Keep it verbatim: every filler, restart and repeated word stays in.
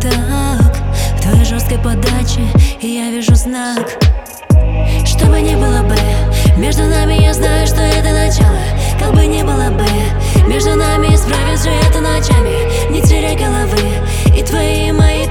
так в твоей жесткой подаче, и я вижу знак. Что бы ни было бы между нами, я знаю, что это начало. Как бы ни было бы между нами, исправить все это ночами. Не теряй головы, и твои, и мои